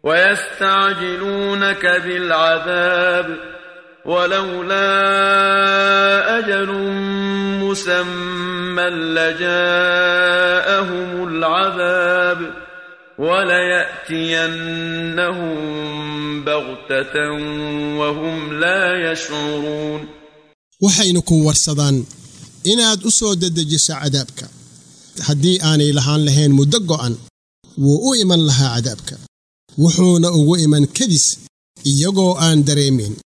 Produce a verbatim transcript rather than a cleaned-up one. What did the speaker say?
ويستعجلونك بالعذاب ولولا أجل مسمى لجاءهم العذاب وليأتينهم بغتة وهم لا يشعرون وحينكم ورصدان inaad u soo dedejiso cadaabka haddii aanay lahaan lahayn muddo go'an wuu u iman lahaa cadaabka wuxuuna ugu iman kadis iyagoo aan dareemin